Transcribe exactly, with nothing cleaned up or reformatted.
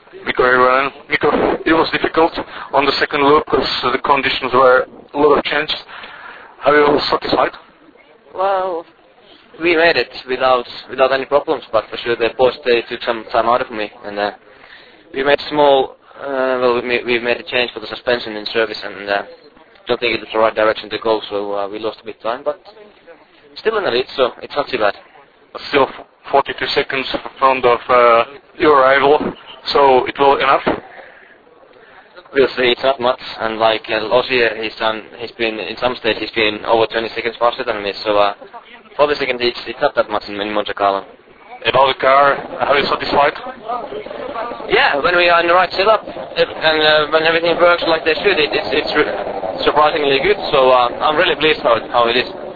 Mikko Hirvonen. Mikko, it was difficult on the second loop because the conditions were a lot of change. Are you satisfied? Well, we made it without without any problems, but for sure the post they took some time out of me, and uh, we made small. Uh, well, we made, we made a change for the suspension in service, and uh, don't think it was the right direction to go, so uh, we lost a bit of time, but still in the lead, so it's not too bad. Still forty-two seconds in front of uh, your rival, so it will enough? We'll see, it's not much, and like uh, Ossie, he's done, he's been, in some stages he's been over twenty seconds faster than me, so uh, forty seconds it's, it's not that much in, in Monte Carlo. About the car, are you satisfied? Yeah, when we are in the right setup, if, and uh, when everything works like they should, it, it's, it's re- surprisingly good, so uh, I'm really pleased how it, how it is.